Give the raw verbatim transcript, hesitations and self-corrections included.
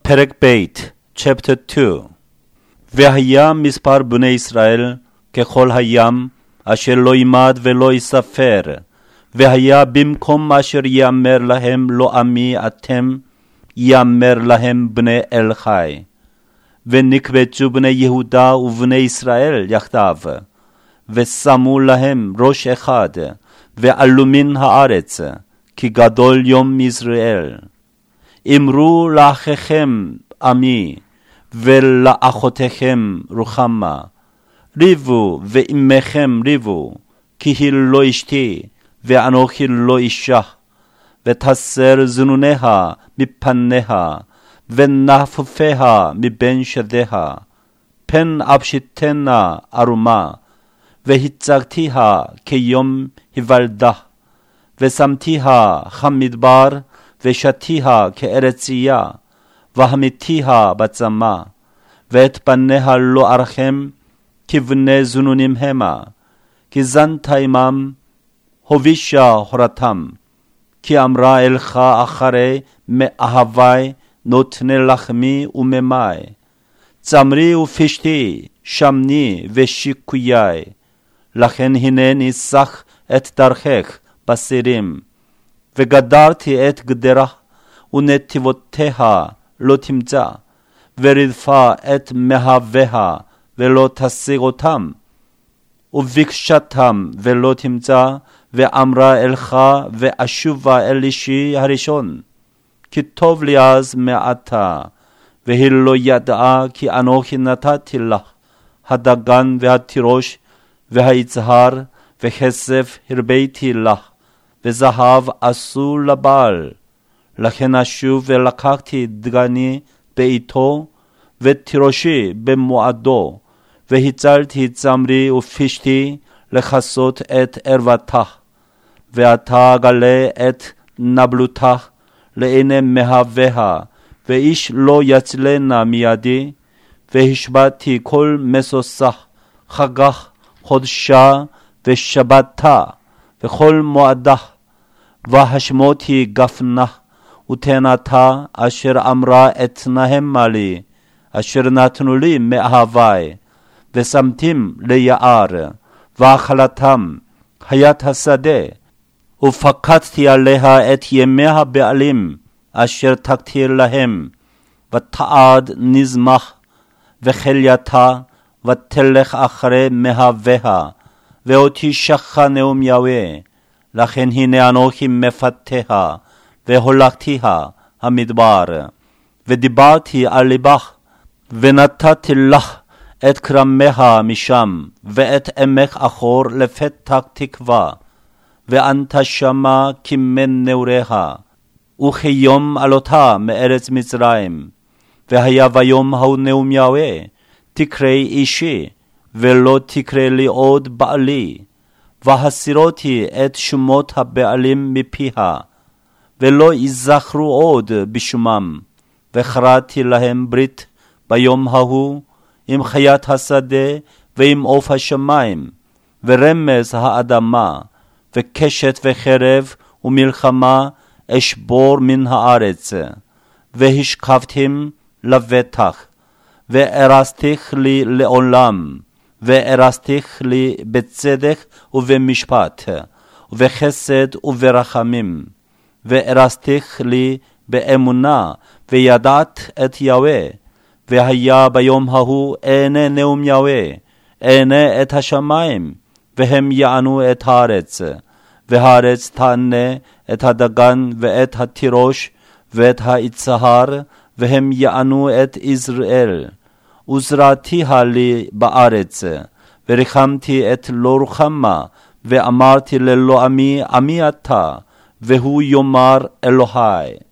פרק בית, chapter two. והיה מספר בני ישראל ככל הים, אשר לא ימד ולא יספר, והיה במקום אשר יאמר להם לא עמי אתם, יאמר להם בני אל חי. ונקבצו בני יהודה ובני ישראל יחדיו, ושמו להם ראש אחד, ועלו מן הארץ, כי גדול יום ישראל. אמרו לאחיכם עמי, ולאחותיכם רוחמה, ריבו ואימכם ריבו, כי היא לא אשתי, ואנוכי לא אישה, ותסר זנוניה מפניה, ונפופיה מבין שדיה, פן אפשיתנה ערומה, והצגתיה כיום היוולדה, ושמתיה כמדבר, ושתיה כארצייה, והמיתיה בצמא, ואת פניה לא ארחם, כבני זנונים המה, כי זנת עמם, הובישה הורתם, כי אמרה אלך אחרי מאהבי, נותני לחמי וממי, צמרי ופשתי, שמני ושיקויי, לכן הנה ניסח את דרכך בסירים, וגדרתי את גדרה, ונתיבותיה לא תמצא, ורדפה את מהביה, ולא תשיג אותם, ובקשתם ולא תמצא, ואמרה אלך ואשובה אל אישי הראשון, כי טוב לי אז מעתה, והיא לא ידעה כי אנוכי נתתי לך, הדגן והתירוש והיצהר וכסף הרביתי לך, וזהב עשו לבעל. לכן אשוב ולקחתי דגני בעיתו, ותירושי במועדו, והצלתי צמרי ופשתי לכסות את ערוותך, ואתה גלה את נבלותך לעיני מהביה, ואיש לא יצלנה מידי, והשבתי כל מסוסך, חגך, חודשה ושבתה, וכל מועדך, והשמותי גפנך, ותנתה אשר אמרה אתנהם לי, אשר נתנו לי מאהבי, ושמתים ליער, ואכלתם חיית השדה, ופקדתי עליה את ימי הבעלים, אשר תקטיר להם, ותעד נזמח, וחלייתה, ותלך אחרי מהביה, ואותי שכה נאום יהוה, לכן הנה אנוכי מפתיה, והולכתיה המדבר, ודיברתי על ליבך, ונתתי לך את כרמיה משם, ואת עמך אחור לפתח תקווה, ואנת שמה כמן נעוריה, וכיום עלותה מארץ מצרים. והיה ביום ההוא נאום יהוה, תקראי אישי, ולא תקרא לי עוד בעלי, והסירותי את שמות הבעלים מפיה, ולא יזכרו עוד בשמם, וקראתי להם ברית ביום ההוא, עם חיית השדה ועם עוף השמיים, ורמז האדמה, וקשת וחרב ומלחמה אשבור מן הארץ, והשכבתם לבטח, וארסתיך לי לעולם, וארסתיך לי בצדק ובמשפט, ובחסד וברחמים, וארסתיך לי באמונה, וידעת את יהוה. והיה ביום ההוא עיני נאום יהוה, עיני את השמיים, והם יענו את הארץ, והארץ תענה את הדגן ואת התירוש ואת היצהר, והם יענו את ישראל. וזרעתיה לי בארץ, וריחמתי את לא רוחמה, ואמרתי ללא עמי עמי אתה, והוא יאמר אלוהי.